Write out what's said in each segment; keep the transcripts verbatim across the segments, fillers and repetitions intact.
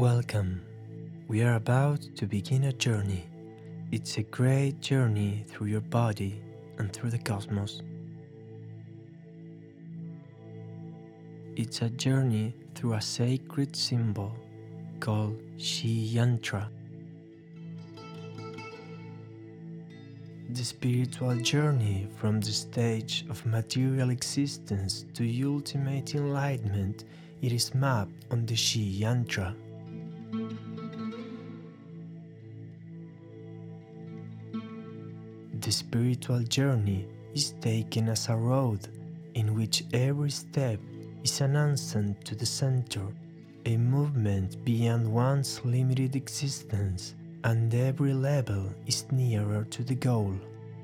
Welcome. We are about to begin a journey. It's a great journey through your body and through the cosmos. It's a journey through a sacred symbol called Shi Yantra. The spiritual journey from the stage of material existence to ultimate enlightenment, it is mapped on the Shi Yantra. The spiritual journey is taken as a road in which every step is an ascent to the center, a movement beyond one's limited existence, and every level is nearer to the goal.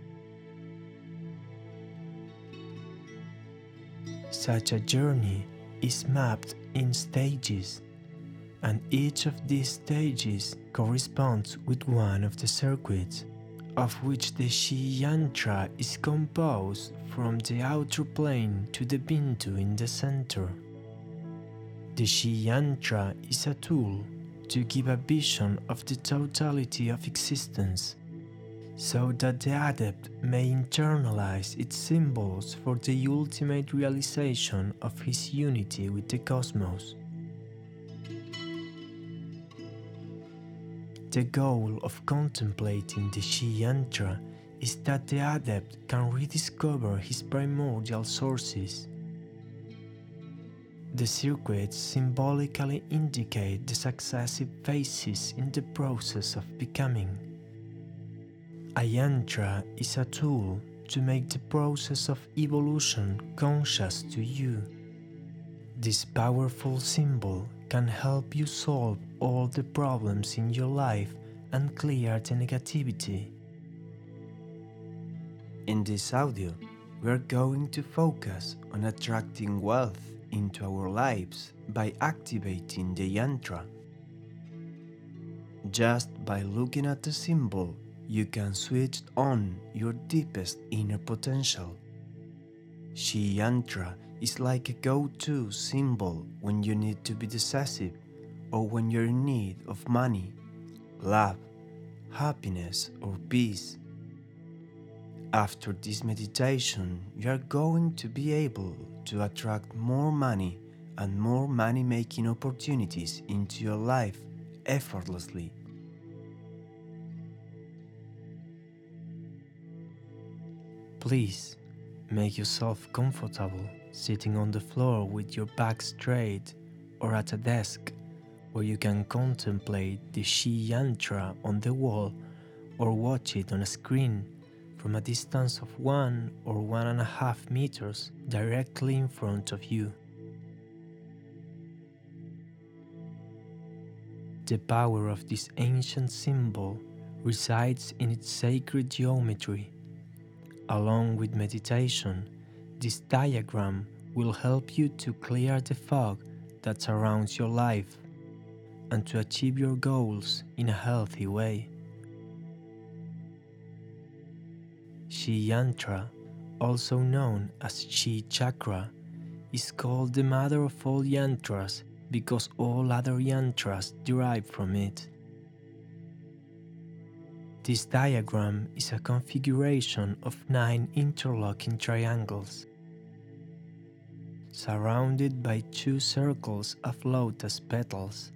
Such a journey is mapped in stages, and each of these stages corresponds with one of the circuits, of which the Shi Yantra is composed from the outer plane to the Bindu in the center. The Shi Yantra is a tool to give a vision of the totality of existence, so that the adept may internalize its symbols for the ultimate realization of his unity with the cosmos. The goal of contemplating the Shi Yantra is that the adept can rediscover his primordial sources. The circuits symbolically indicate the successive phases in the process of becoming. A yantra is a tool to make the process of evolution conscious to you. This powerful symbol can help you solve all the problems in your life and clear the negativity. In this audio, we are going to focus on attracting wealth into our lives by activating the yantra. Just by looking at the symbol, you can switch on your deepest inner potential. Shi Yantra is like a go-to symbol when you need to be decisive or when you're in need of money, love, happiness, or peace. After this meditation, you are going to be able to attract more money and more money-making opportunities into your life effortlessly. Please make yourself comfortable sitting on the floor with your back straight or at a desk where you can contemplate the Shi Yantra on the wall or watch it on a screen from a distance of one or one and a half meters directly in front of you. The power of this ancient symbol resides in its sacred geometry. Along with meditation, this diagram will help you to clear the fog that surrounds your life and to achieve your goals in a healthy way. Shi Yantra, also known as Chi Chakra, is called the mother of all yantras because all other yantras derive from it. This diagram is a configuration of nine interlocking triangles, surrounded by two circles of lotus petals,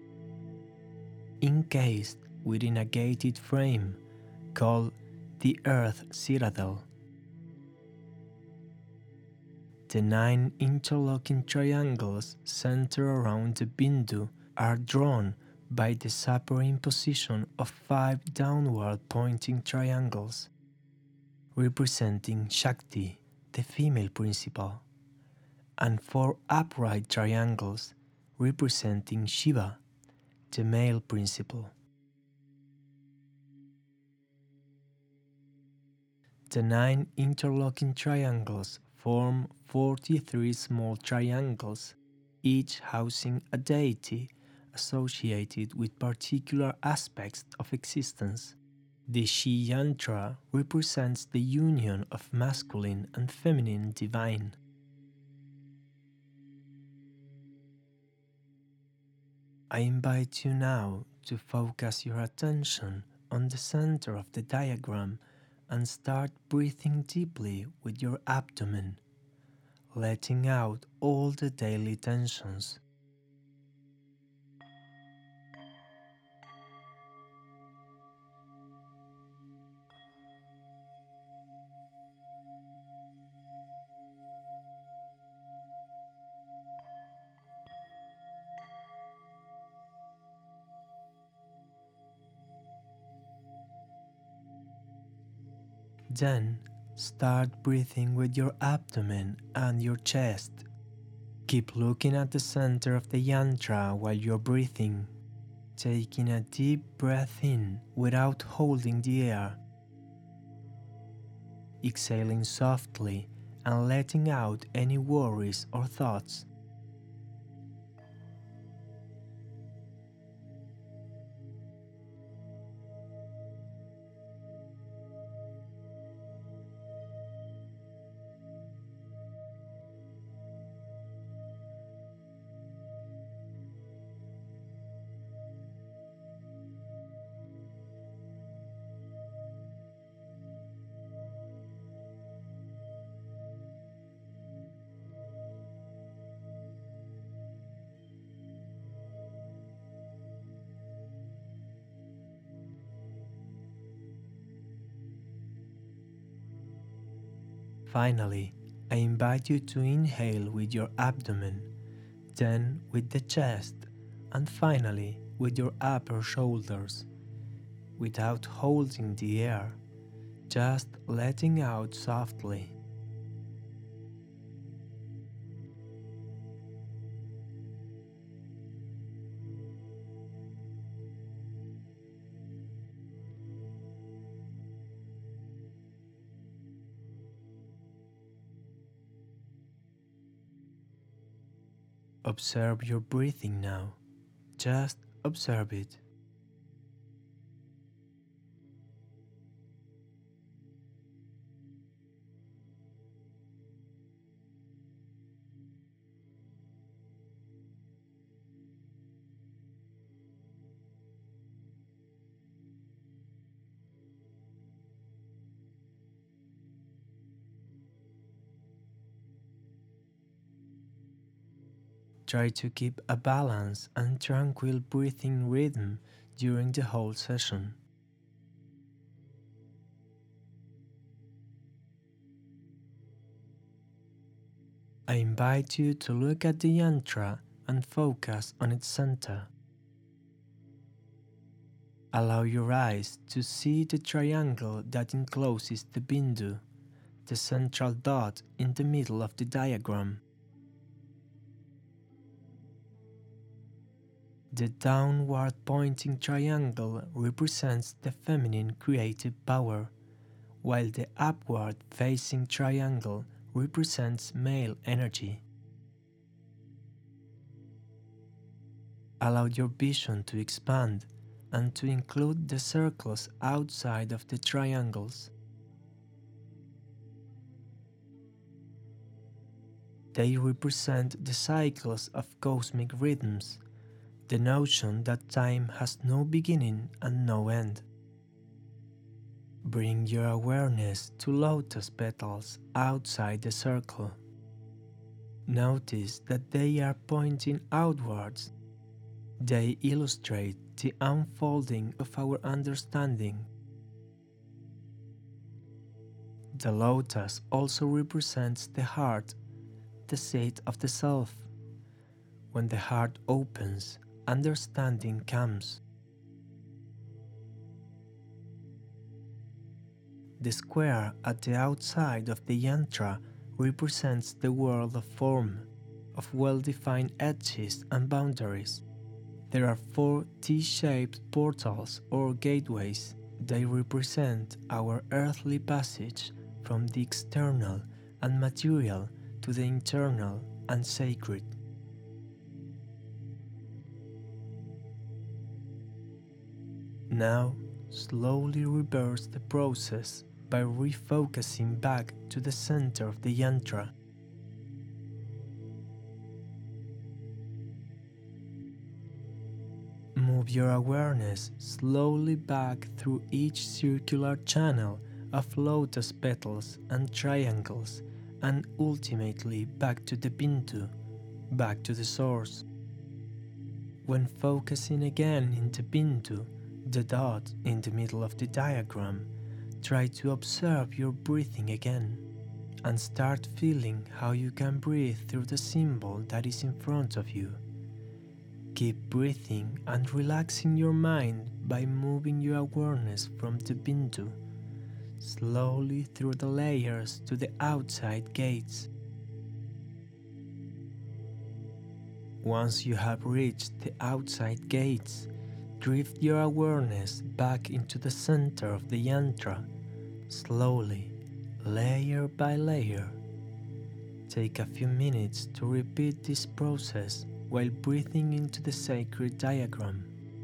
encased within a gated frame called the Earth Citadel. The nine interlocking triangles centered around the Bindu are drawn by the superimposition of five downward pointing triangles, representing Shakti, the female principle, and four upright triangles representing Shiva, the male principle. The nine interlocking triangles form forty-three small triangles, each housing a deity associated with particular aspects of existence. The Shi Yantra represents the union of masculine and feminine divine. I invite you now to focus your attention on the center of the diagram and start breathing deeply with your abdomen, letting out all the daily tensions. Then, start breathing with your abdomen and your chest. Keep looking at the center of the yantra while you're breathing, taking a deep breath in without holding the air, exhaling softly and letting out any worries or thoughts. Finally, I invite you to inhale with your abdomen, then with the chest, and finally with your upper shoulders, without holding the air, just letting out softly. Observe your breathing now. Just observe it. Try to keep a balanced and tranquil breathing rhythm during the whole session. I invite you to look at the yantra and focus on its center. Allow your eyes to see the triangle that encloses the bindu, the central dot in the middle of the diagram. The downward pointing triangle represents the feminine creative power, while the upward facing triangle represents male energy. Allow your vision to expand and to include the circles outside of the triangles. They represent the cycles of cosmic rhythms, the notion that time has no beginning and no end. Bring your awareness to lotus petals outside the circle. Notice that they are pointing outwards. They illustrate the unfolding of our understanding. The lotus also represents the heart, the seat of the self. When the heart opens, understanding comes. The square at the outside of the yantra represents the world of form, of well-defined edges and boundaries. There are four T-shaped portals or gateways. They represent our earthly passage from the external and material to the internal and sacred. Now, slowly reverse the process by refocusing back to the center of the yantra. Move your awareness slowly back through each circular channel of lotus petals and triangles, and ultimately back to the Bindu, back to the source. When focusing again in the Bindu, the dot in the middle of the diagram, try to observe your breathing again, and start feeling how you can breathe through the symbol that is in front of you. Keep breathing and relaxing your mind by moving your awareness from the Bindu, slowly through the layers to the outside gates. Once you have reached the outside gates, drift your awareness back into the center of the yantra, slowly, layer by layer. Take a few minutes to repeat this process while breathing into the sacred diagram.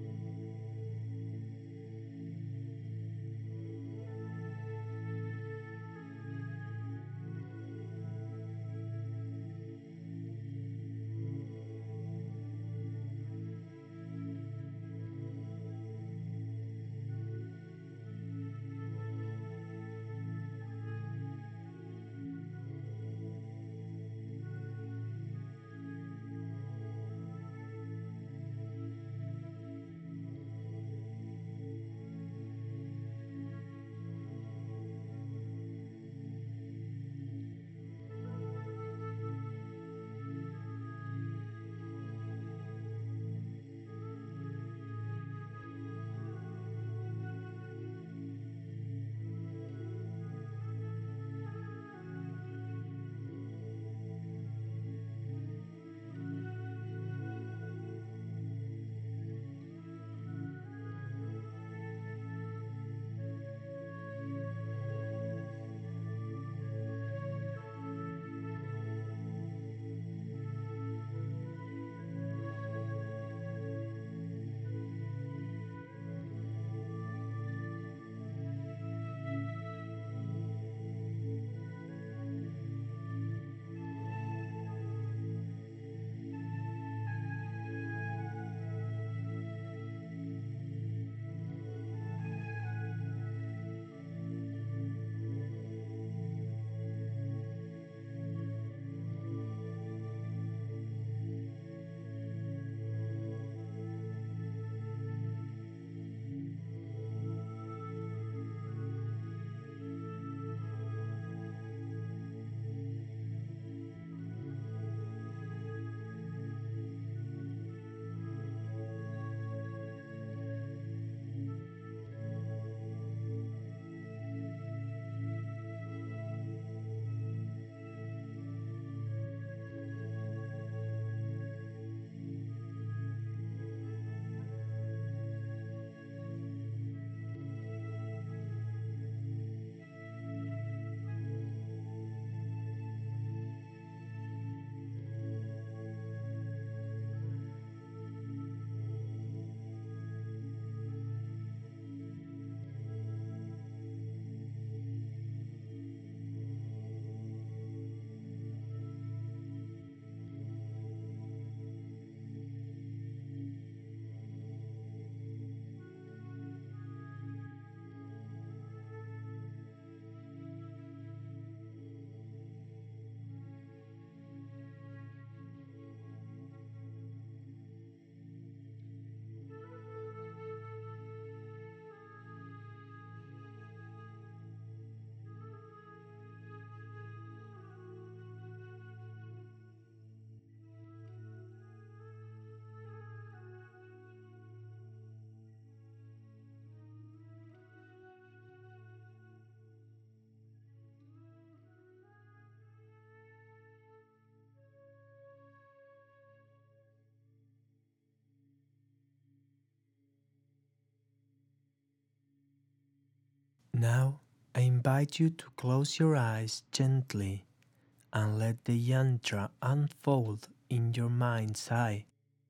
Now, I invite you to close your eyes gently and let the yantra unfold in your mind's eye.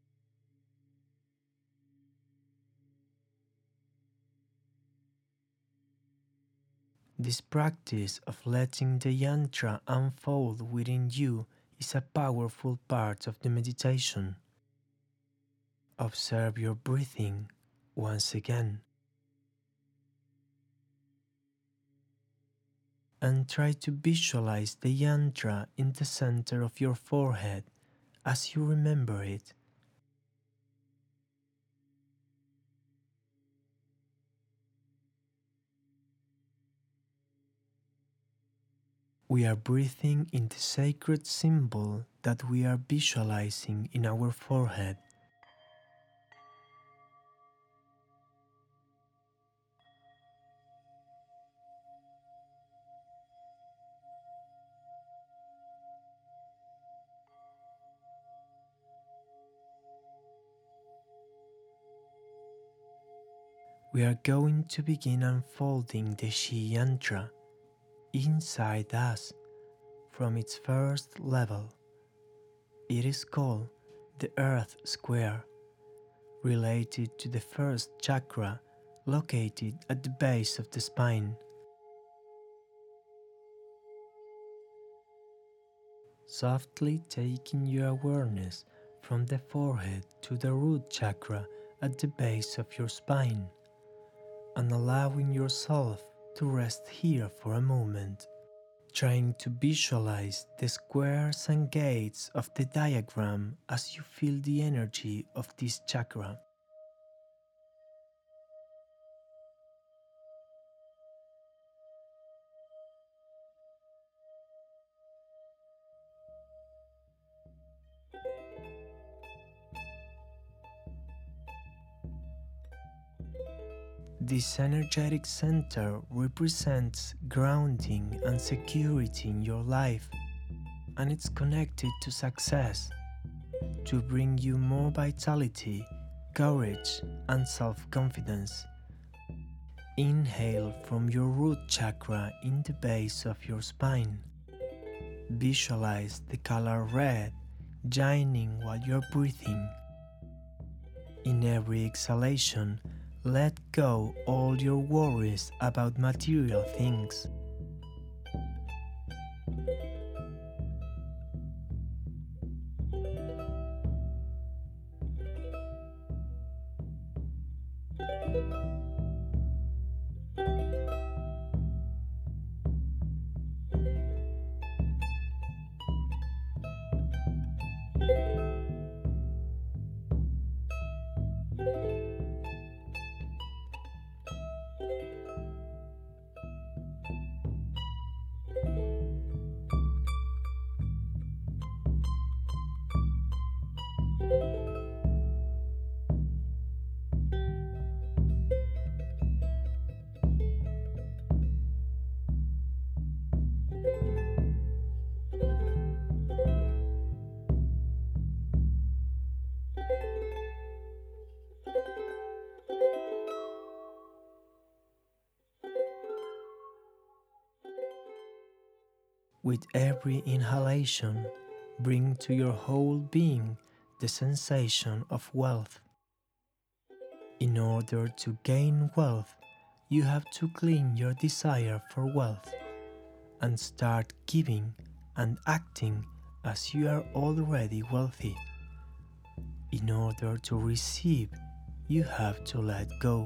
This practice of letting the yantra unfold within you is a powerful part of the meditation. Observe your breathing once again. And try to visualize the yantra in the center of your forehead as you remember it. We are breathing in the sacred symbol that we are visualizing in our forehead. We are going to begin unfolding the Shi Yantra inside us from its first level. It is called the Earth Square, related to the first chakra located at the base of the spine. Softly taking your awareness from the forehead to the root chakra at the base of your spine, and allowing yourself to rest here for a moment, trying to visualize the squares and gates of the diagram as you feel the energy of this chakra. This energetic center represents grounding and security in your life, and it's connected to success, to bring you more vitality, courage, and self-confidence. Inhale from your root chakra in the base of your spine. Visualize the color red shining while you're breathing. In every exhalation, let go all your worries about material things. With every inhalation, bring to your whole being the sensation of wealth. In order to gain wealth, you have to clean your desire for wealth and start giving and acting as you are already wealthy. In order to receive, you have to let go.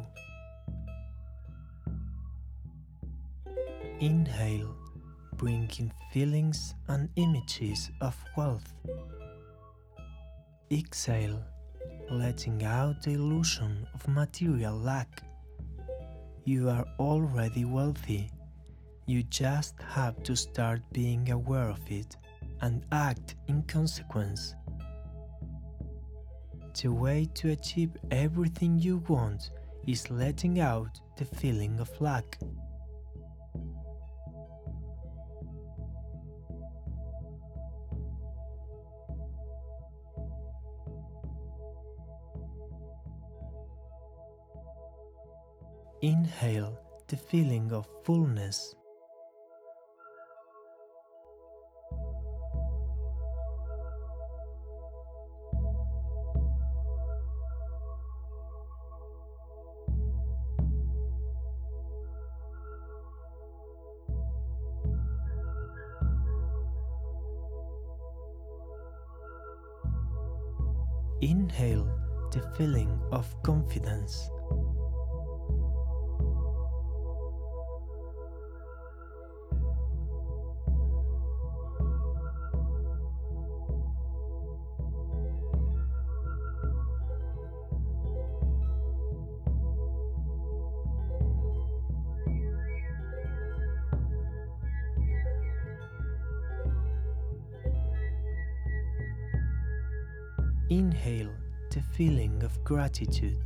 Inhale, bringing feelings and images of wealth. Exhale, letting out the illusion of material lack. You are already wealthy. You just have to start being aware of it and act in consequence. The way to achieve everything you want is letting out the feeling of lack. Inhale the feeling of fullness. Inhale the feeling of confidence. Inhale the feeling of gratitude.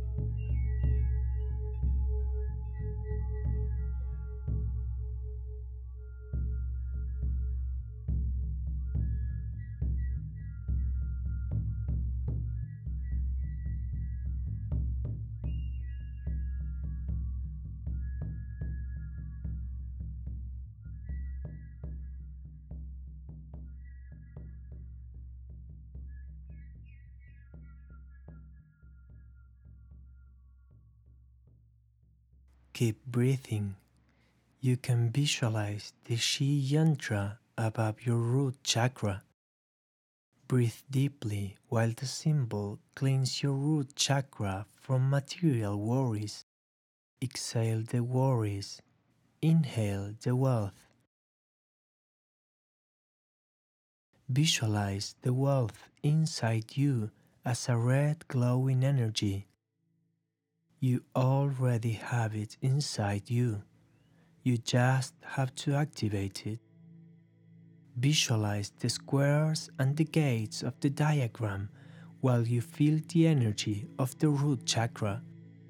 Keep breathing. You can visualize the Shi Yantra above your root chakra. Breathe deeply while the symbol cleans your root chakra from material worries. Exhale the worries. Inhale the wealth. Visualize the wealth inside you as a red glowing energy. You already have it inside you. You just have to activate it. Visualize the squares and the gates of the diagram while you feel the energy of the root chakra.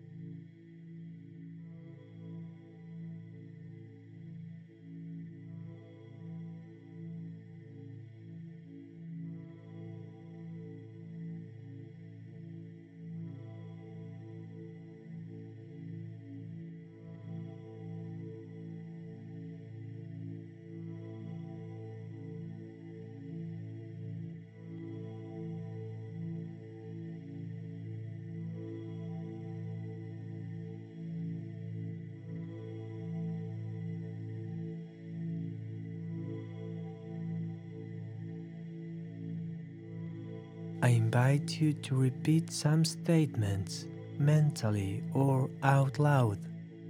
I invite you to repeat some statements mentally or out loud.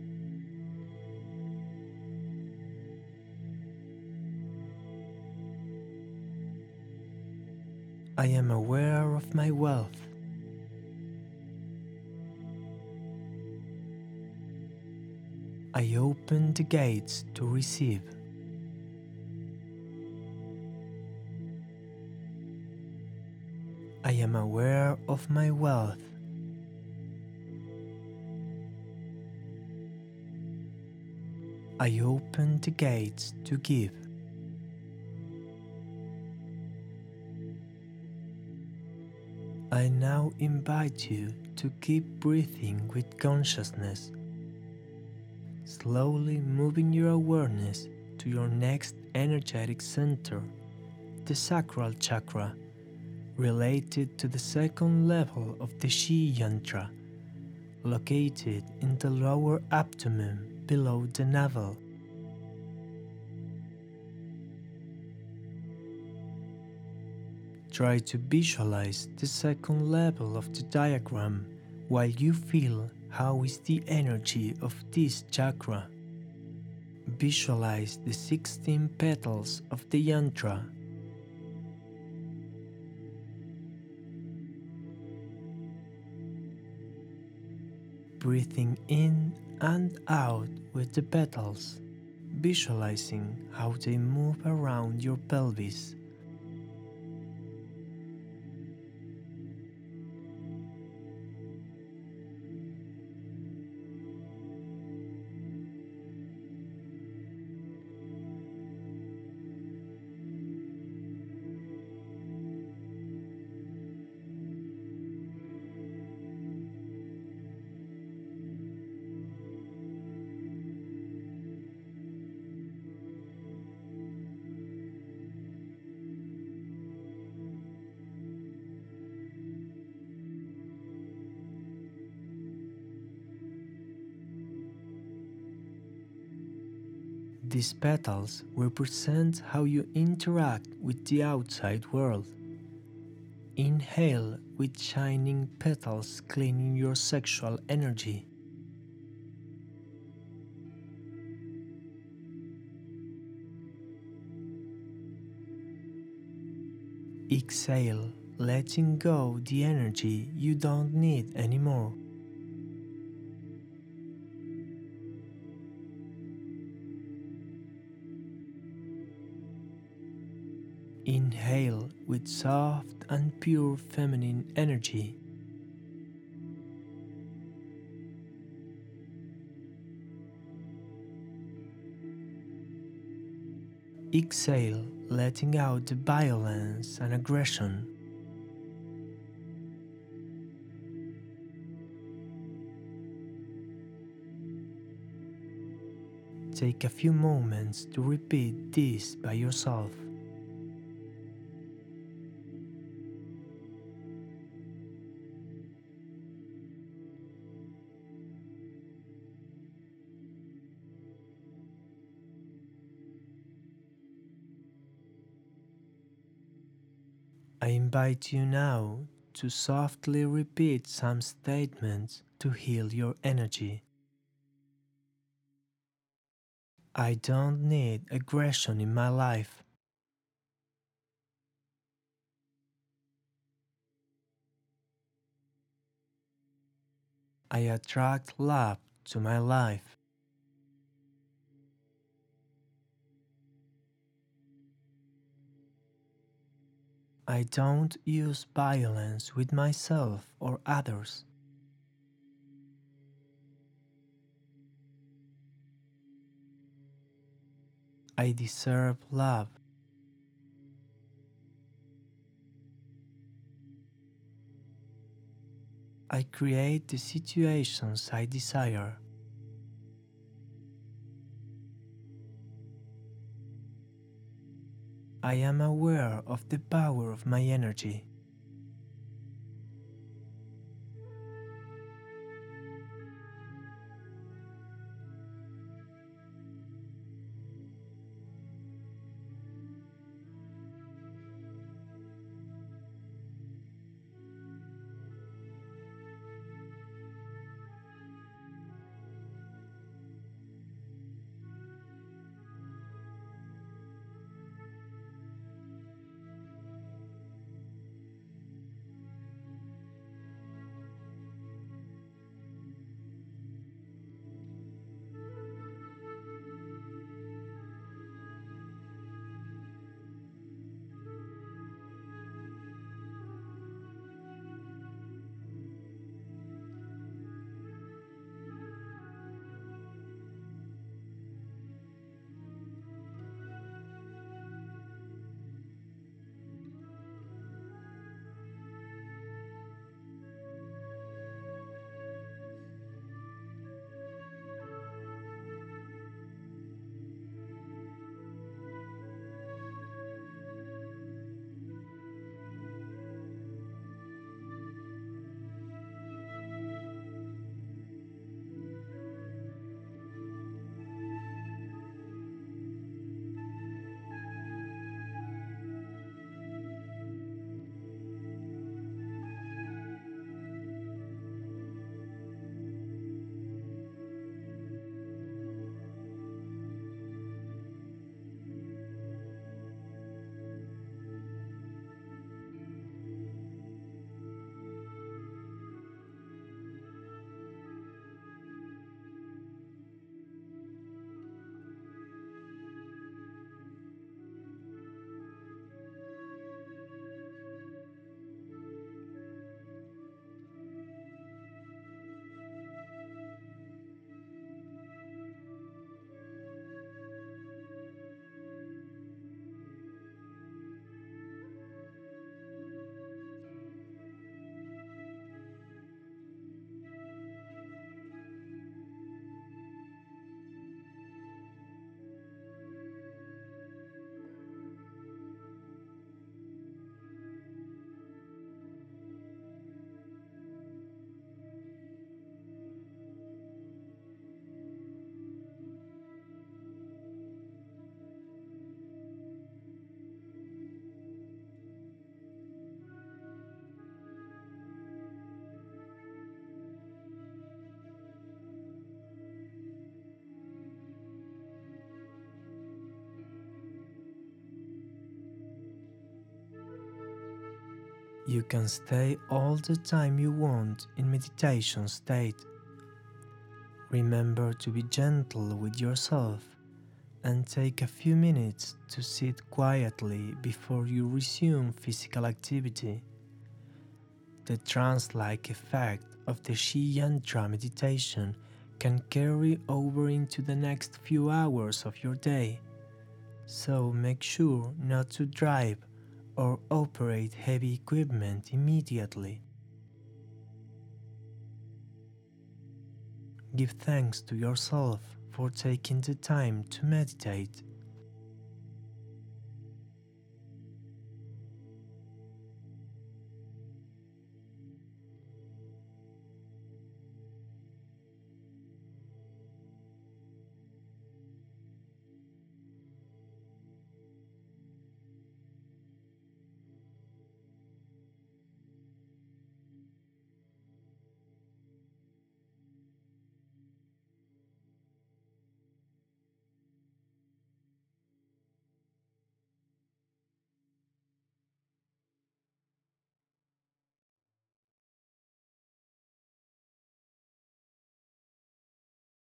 I am aware of my wealth. I open the gates to receive. I am aware of my wealth. I open the gates to give. I now invite you to keep breathing with consciousness, slowly moving your awareness to your next energetic center, the sacral chakra, related to the second level of the Shi Yantra, located in the lower abdomen below the navel. Try to visualize the second level of the diagram while you feel how is the energy of this chakra. Visualize the sixteen petals of the yantra. Breathing in and out with the petals, visualizing how they move around your pelvis. These petals represent how you interact with the outside world. Inhale with shining petals cleaning your sexual energy. Exhale, letting go the energy you don't need anymore. Inhale with soft and pure feminine energy. Exhale, letting out the violence and aggression. Take a few moments to repeat this by yourself. I invite you now to softly repeat some statements to heal your energy. I don't need aggression in my life. I attract love to my life. I don't use violence with myself or others. I deserve love. I create the situations I desire. I am aware of the power of my energy. You can stay all the time you want in meditation state. Remember to be gentle with yourself and take a few minutes to sit quietly before you resume physical activity. The trance-like effect of the Shi Yantra meditation can carry over into the next few hours of your day, so make sure not to drive or operate heavy equipment immediately. Give thanks to yourself for taking the time to meditate.